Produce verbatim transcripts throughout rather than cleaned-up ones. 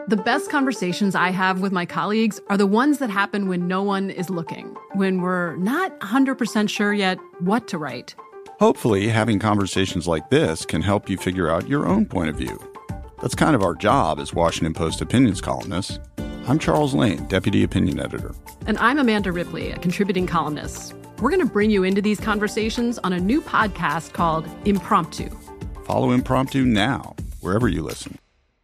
The best conversations I have with my colleagues are the ones that happen when no one is looking, when we're not one hundred percent sure yet what to write. Hopefully, having conversations like this can help you figure out your own point of view. That's kind of our job as Washington Post opinions columnists. I'm Charles Lane, Deputy Opinion Editor. And I'm Amanda Ripley, a contributing columnist. We're going to bring you into these conversations on a new podcast called Impromptu. Follow Impromptu now, wherever you listen.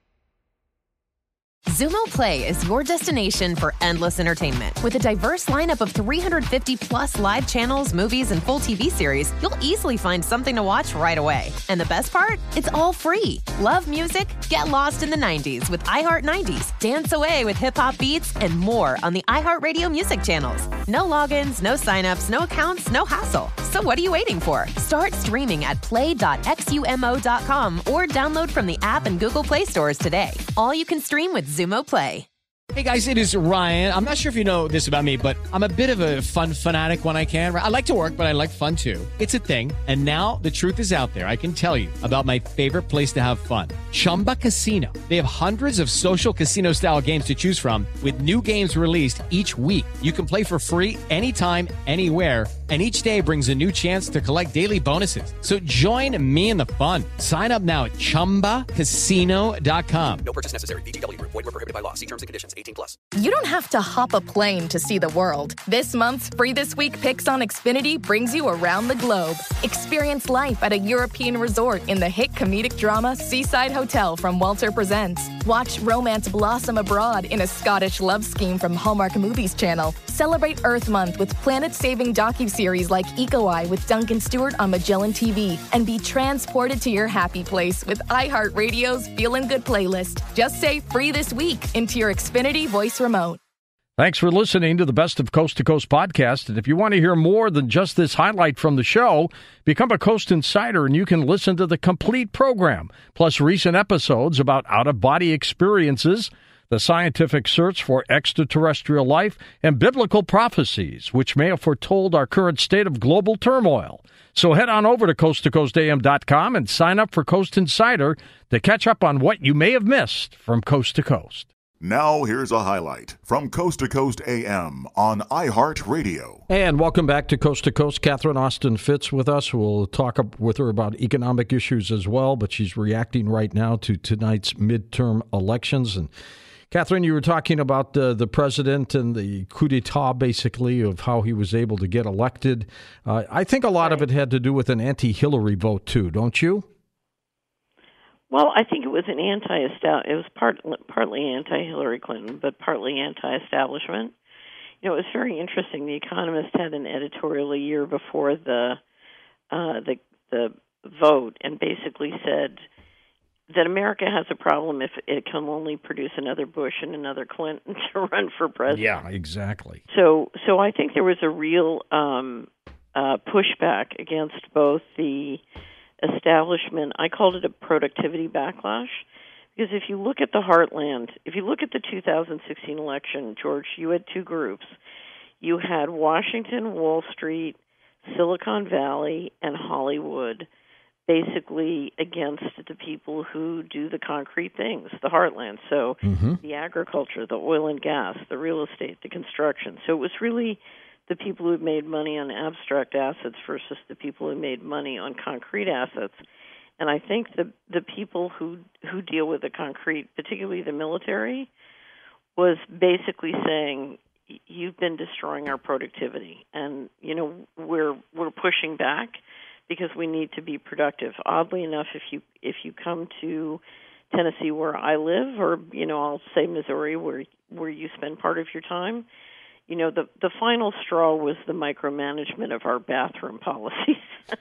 Xumo Play is your destination for endless entertainment. With a diverse lineup of three hundred fifty plus live channels, movies, and full T V series, you'll easily find something to watch right away. And the best part? It's all free. Love music? Get lost in the nineties with iHeart nineties. Dance away with hip-hop beats and more on the iHeartRadio music channels. No logins, no signups, no accounts, no hassle. So what are you waiting for? Start streaming at play dot xumo dot com or download from the app and Google Play stores today. All you can stream with Xumo Play. Hey guys, it is Ryan. I'm not sure if you know this about me, but I'm a bit of a fun fanatic when I can. I like to work, but I like fun too. It's a thing. And now the truth is out there. I can tell you about my favorite place to have fun. Chumba Casino. They have hundreds of social casino style games to choose from with new games released each week. You can play for free anytime, anywhere. And each day brings a new chance to collect daily bonuses. So join me in the fun. Sign up now at chumba casino dot com. No purchase necessary. V G W Group. Void where prohibited by law. See terms and conditions. eighteen plus. You don't have to hop a plane to see the world. This month's Free This Week Picks on Xfinity brings you around the globe. Experience life at a European resort in the hit comedic drama Seaside Hotel from Walter Presents. Watch romance blossom abroad in a Scottish love scheme from Hallmark Movies Channel. Celebrate Earth Month with planet-saving docuseries like Eco Eye with Duncan Stewart on Magellan T V. And be transported to your happy place with iHeartRadio's Feelin' Good playlist. Just say Free This Week into your Xfinity voice remote. Thanks for listening to the Best of Coast to Coast podcast. And if you want to hear more than just this highlight from the show, become a Coast Insider and you can listen to the complete program, plus recent episodes about out-of-body experiences, the scientific search for extraterrestrial life, and biblical prophecies, which may have foretold our current state of global turmoil. So head on over to coast to coast a m dot com and sign up for Coast Insider to catch up on what you may have missed from Coast to Coast. Now here's a highlight from Coast to Coast A M on iHeartRadio. And welcome back to Coast to Coast. Catherine Austin Fitts with us. We'll talk with her about economic issues as well, but she's reacting right now to tonight's midterm elections. And Catherine, you were talking about uh, the president and the coup d'etat, basically, of how he was able to get elected. Uh, I think a lot of it had to do with an anti-Hillary vote, too, don't you? Well, I think it was an anti it was part, partly anti-Hillary Clinton, but partly anti-establishment. You know, it was very interesting. The Economist had an editorial a year before the uh, the the vote, and basically said that America has a problem if it can only produce another Bush and another Clinton to run for president. Yeah, exactly. So, so I think there was a real um, uh, pushback against both the establishment. I called it a productivity backlash, because if you look at the heartland, if you look at the two thousand sixteen election, George, you had two groups. You had Washington, Wall Street, Silicon Valley, and Hollywood, basically against the people who do the concrete things, the heartland. So mm-hmm. the agriculture, the oil and gas, the real estate, the construction. So it was really the people who made money on abstract assets versus the people who made money on concrete assets. And I think the the people who who deal with the concrete, particularly the military, was basically saying, you've been destroying our productivity, and you know we're we're pushing back because we need to be productive. Oddly enough, if you if you come to Tennessee, where I live, or you know I'll say Missouri, where where you spend part of your time, you know, the, the final straw was the micromanagement of our bathroom policies.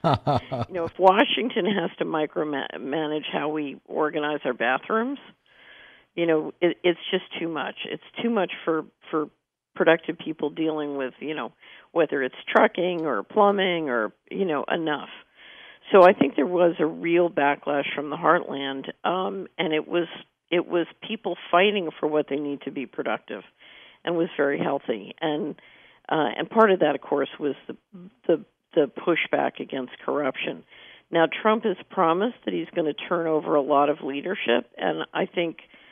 You know, if Washington has to micromanage how we organize our bathrooms, you know, it, it's just too much. It's too much for, for productive people dealing with, you know, whether it's trucking or plumbing or, you know, enough. So I think there was a real backlash from the heartland, um, and it was it was people fighting for what they need to be productive, and was very healthy. And uh, and part of that, of course, was the, the the pushback against corruption. Now, Trump has promised that he's going to turn over a lot of leadership, and I think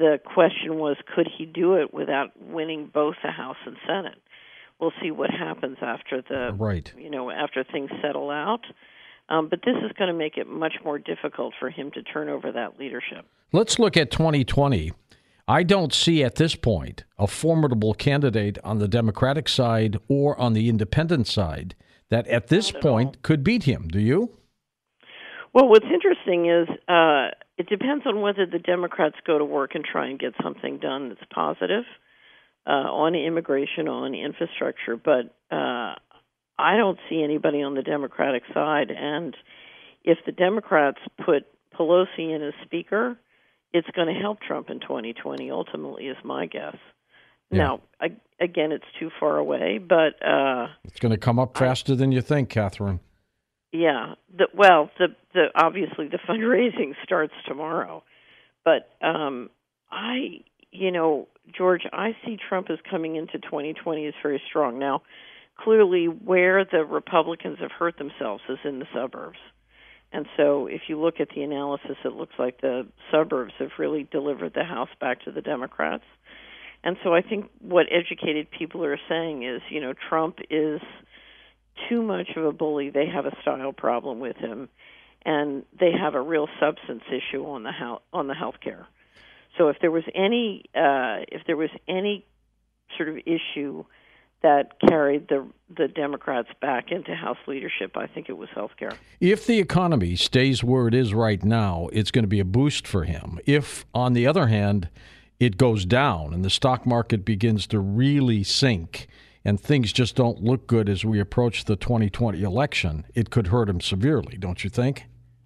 the question was, could he do it without winning both the House and Senate? We'll see what happens after the right. you know after things settle out. Um, but this is going to make it much more difficult for him to turn over that leadership. Let's look at twenty twenty. I don't see at this point a formidable candidate on the Democratic side or on the independent side that at this point all. could beat him. Do you? Well, what's interesting is uh, it depends on whether the Democrats go to work and try and get something done that's positive uh, on immigration, on infrastructure. But uh, I don't see anybody on the Democratic side. And if the Democrats put Pelosi in as Speaker, it's going to help Trump in twenty twenty, ultimately, is my guess. Yeah. Now, I, again, it's too far away, but... Uh, it's going to come up faster I, than you think, Catherine. Yeah. The, well, the, the obviously, the fundraising starts tomorrow. But um, I, you know, George, I see Trump as coming into twenty twenty as very strong. Now, clearly, where the Republicans have hurt themselves is in the suburbs. And so if you look at the analysis, it looks like the suburbs have really delivered the House back to the Democrats. And so I think what educated people are saying is, you know, Trump is too much of a bully. They have a style problem with him, and they have a real substance issue on the health, on the health care. So if there was any uh, if there was any sort of issue that carried the the Democrats back into House leadership, I think it was health care. If the economy stays where it is right now, it's going to be a boost for him. If, on the other hand, it goes down and the stock market begins to really sink and things just don't look good as we approach the twenty twenty election, it could hurt him severely, don't you think?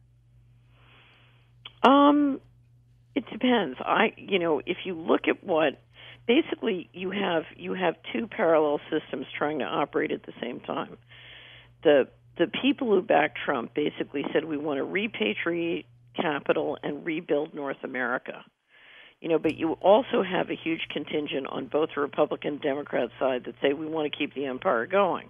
Um, it depends. I, you know, if you look at what Basically, you have you have two parallel systems trying to operate at the same time. The the people who backed Trump basically said we want to repatriate capital and rebuild North America. You know, but you also have a huge contingent on both the Republican and Democrat side that say we want to keep the empire going.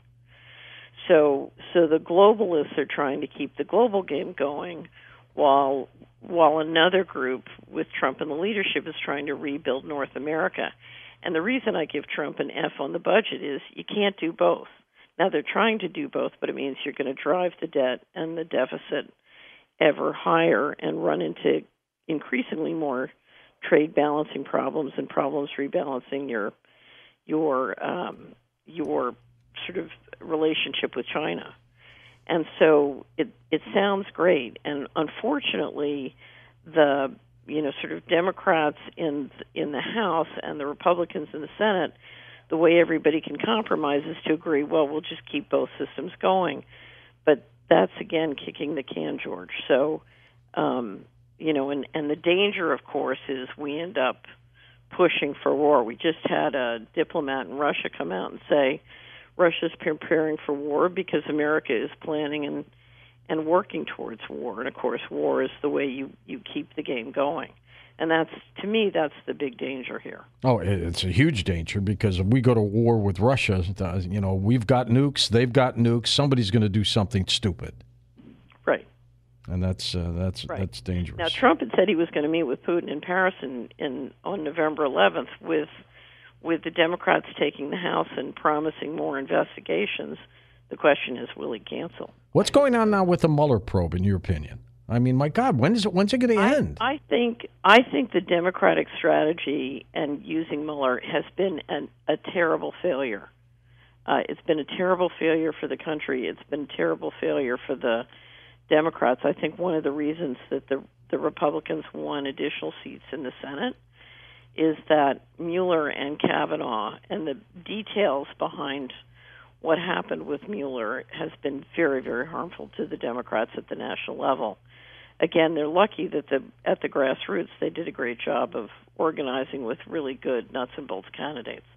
So so the globalists are trying to keep the global game going, while while another group with Trump in the leadership is trying to rebuild North America. And the reason I give Trump an F on the budget is you can't do both. Now, they're trying to do both, but it means you're going to drive the debt and the deficit ever higher and run into increasingly more trade balancing problems and problems rebalancing your your um, your sort of relationship with China. And so it it sounds great, and unfortunately, the you know sort of Democrats in in the House and the Republicans in the Senate, the way everybody can compromise is to agree, well, we'll just keep both systems going, but that's again kicking the can, George. So, um, you know, and and the danger, of course, is we end up pushing for war. We just had a diplomat in Russia come out and say Russia's preparing for war because America is planning and and working towards war. And, of course, war is the way you, you keep the game going. And that's, to me, that's the big danger here. Oh, it's a huge danger because if we go to war with Russia, you know, we've got nukes, they've got nukes, somebody's going to do something stupid. Right. And that's uh, that's right. that's dangerous. Now, Trump had said he was going to meet with Putin in Paris in, in on November eleventh with with the Democrats taking the House and promising more investigations. The question is, will he cancel? What's going on now with the Mueller probe, in your opinion? I mean, my God, when is it? When's it going to end? I think I think the Democratic strategy and using Mueller has been an, a terrible failure. Uh, it's been a terrible failure for the country. It's been a terrible failure for the Democrats. I think one of the reasons that the the Republicans won additional seats in the Senate is that Mueller and Kavanaugh and the details behind what happened with Mueller has been very, very harmful to the Democrats at the national level. Again, they're lucky that the at the grassroots they did a great job of organizing with really good nuts and bolts candidates.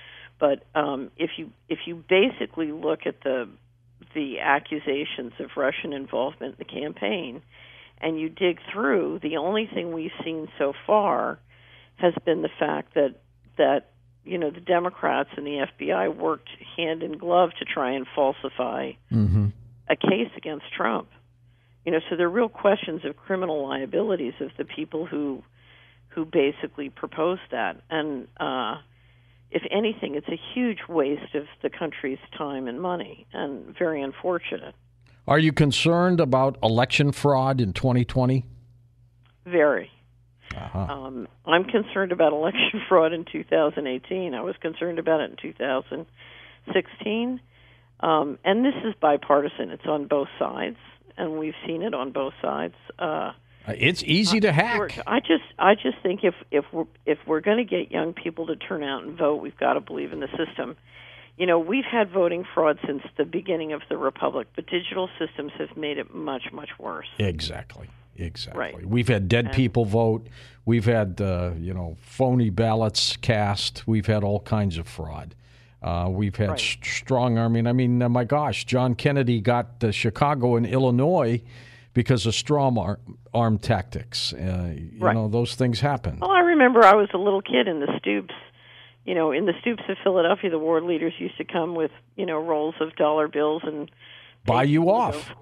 But um, if you if you basically look at the the accusations of Russian involvement in the campaign, and you dig through, the only thing we've seen so far has been the fact that that you know the Democrats and the F B I worked hand in glove to try and falsify mm-hmm. a case against Trump. You know, so there are real questions of criminal liabilities of the people who who basically proposed that. And uh, if anything, it's a huge waste of the country's time and money, and very unfortunate. Are you concerned about election fraud in twenty twenty? Very. Uh-huh. Um, I'm concerned about election fraud in two thousand eighteen. I was concerned about it in two thousand sixteen. Um, and this is bipartisan. It's on both sides, and we've seen it on both sides. Uh, it's easy to hack. George, I just, I just think if if we're if we're going to get young people to turn out and vote, we've got to believe in the system. You know, we've had voting fraud since the beginning of the republic, but digital systems have made it much, much worse. Exactly. Exactly. Right. We've had dead and, people vote. We've had, uh, you know, phony ballots cast. We've had all kinds of fraud. Uh, we've had right. st- strong arming. I mean, uh, my gosh, John Kennedy got uh, Chicago and Illinois because of strong ar- arm tactics. Uh, you right. know, those things happen. Well, I remember I was a little kid in the Stoops. You know, in the Stoops of Philadelphia, the war leaders used to come with, you know, rolls of dollar bills and buy you off.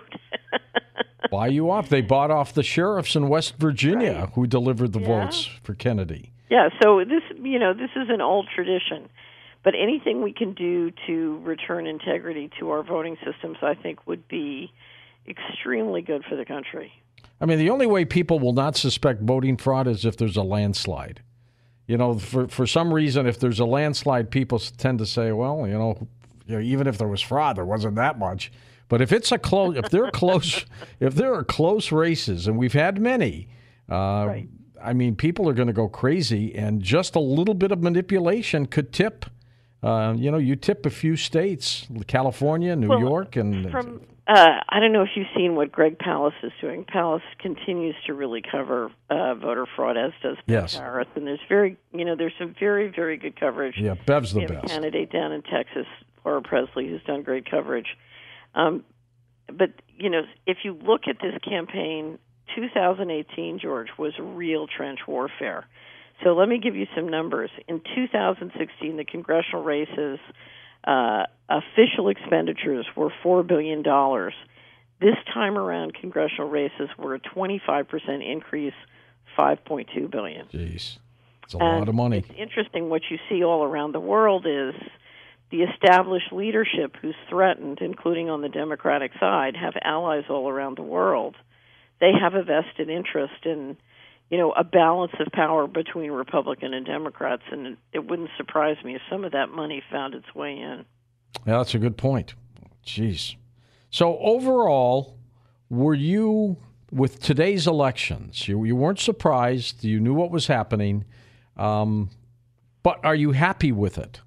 Buy you off. They bought off the sheriffs in West Virginia right. who delivered the yeah. votes for Kennedy. Yeah, so this, you know, this is an old tradition. But anything we can do to return integrity to our voting systems, I think, would be extremely good for the country. I mean, the only way people will not suspect voting fraud is if there's a landslide. You know, for for some reason, if there's a landslide, people tend to say, well, you know, you know, even if there was fraud, there wasn't that much. But if it's a close, if there are close, if there are close races, and we've had many, uh, right. I mean, people are going to go crazy, and just a little bit of manipulation could tip. Uh, you know, you tip a few states, California, New well, York, and from uh, I don't know if you've seen what Greg Palast is doing. Palast continues to really cover uh, voter fraud, as does Bev yes. Harris, and there's very, you know, there's some very, very good coverage. Yeah, Bev's the we have best. A candidate down in Texas, Laura Presley, who's done great coverage. Um, but you know, if you look at this campaign, two thousand eighteen, George, was real trench warfare. So let me give you some numbers. In two thousand sixteen, the congressional races, uh, official expenditures were four billion dollars. This time around, congressional races were a twenty-five percent increase, five point two billion dollars. Jeez, it's a and lot of money. It's interesting. What you see all around the world is the established leadership who's threatened, including on the Democratic side, have allies all around the world. They have a vested interest in, you know, a balance of power between Republican and Democrats, and it wouldn't surprise me if some of that money found its way in. Yeah, that's a good point. Jeez. So overall, were you, with today's elections, you, you weren't surprised, you knew what was happening, um, but are you happy with it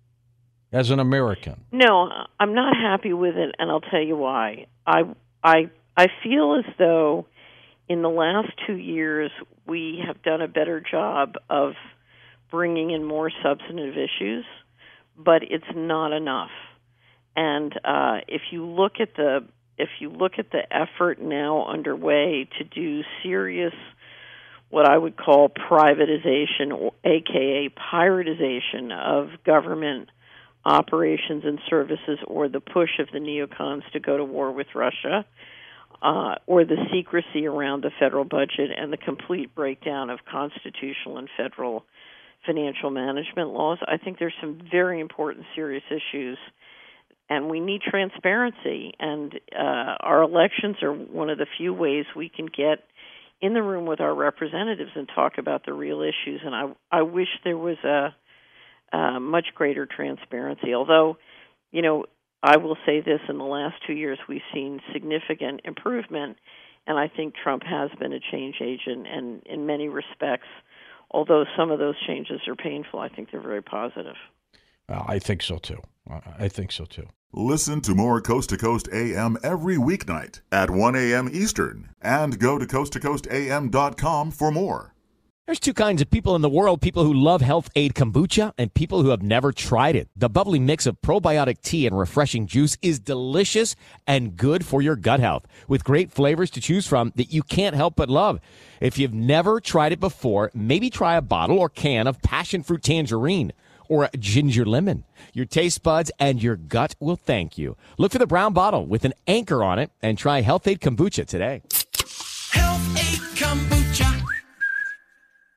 as an American? No, I'm not happy with it, and I'll tell you why. I, I, I feel as though in the last two years, we have done a better job of bringing in more substantive issues, but it's not enough. And uh, if you look at the if you look at the effort now underway to do serious, what I would call privatization, or A K A piratization of government operations and services, or the push of the neocons to go to war with Russia, Uh, or the secrecy around the federal budget and the complete breakdown of constitutional and federal financial management laws, I think there's some very important, serious issues, and we need transparency. And uh, our elections are one of the few ways we can get in the room with our representatives and talk about the real issues. And I, I wish there was a, a much greater transparency, although, you know, I will say this, in the last two years we've seen significant improvement, and I think Trump has been a change agent, and in many respects, although some of those changes are painful, I think they're very positive. Uh, I think so, too. I think so, too. Listen to more Coast to Coast A M every weeknight at one a.m. Eastern, and go to coast to coast a m dot com for more. There's two kinds of people in the world, people who love Health Aid Kombucha and people who have never tried it. The bubbly mix of probiotic tea and refreshing juice is delicious and good for your gut health, with great flavors to choose from that you can't help but love. If you've never tried it before, maybe try a bottle or can of passion fruit tangerine or a ginger lemon. Your taste buds and your gut will thank you. Look for the brown bottle with an anchor on it and try Health Aid Kombucha today. Health Aid Kombucha.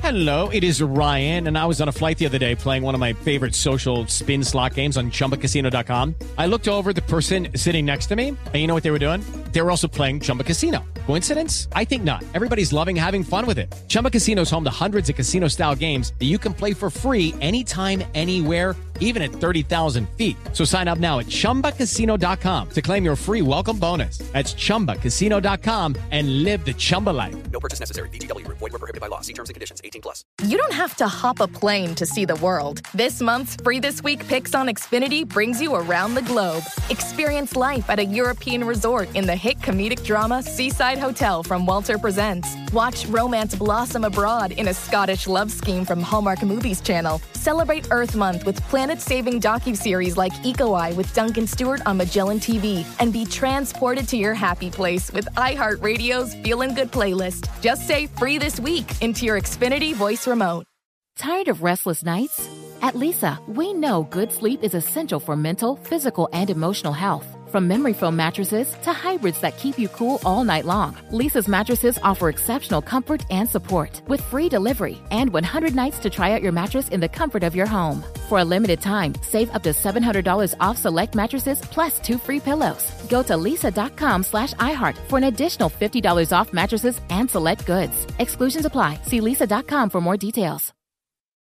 Hello, it is Ryan, and I was on a flight the other day playing one of my favorite social spin slot games on Chumba Casino dot com. I looked over at the person sitting next to me, and you know what they were doing? They were also playing Chumba Casino. Coincidence? I think not. Everybody's loving having fun with it. Chumba Casino is home to hundreds of casino-style games that you can play for free anytime, anywhere, even at thirty thousand feet. So sign up now at Chumba Casino dot com to claim your free welcome bonus. That's Chumba Casino dot com and live the Chumba life. No purchase necessary. V G W. Void where prohibited by law. See terms and conditions. eighteen plus. You don't have to hop a plane to see the world. This month's Free This Week Picks on Xfinity brings you around the globe. Experience life at a European resort in the hit comedic drama Seaside Hotel from Walter Presents. Watch romance blossom abroad in a Scottish love scheme from Hallmark Movies Channel. Celebrate Earth Month with planet-saving docuseries like Eco Eye with Duncan Stewart on Magellan T V. And be transported to your happy place with iHeartRadio's Feelin' Good playlist. Just say Free This Week into your Xfinity voice remote. Tired of restless nights? At Leesa, we know good sleep is essential for mental, physical, and emotional health. From memory foam mattresses to hybrids that keep you cool all night long, Leesa's mattresses offer exceptional comfort and support with free delivery and one hundred nights to try out your mattress in the comfort of your home. For a limited time, save up to seven hundred dollars off select mattresses plus two free pillows. Go to leesa.com slash iHeart for an additional fifty dollars off mattresses and select goods. Exclusions apply. See leesa dot com for more details.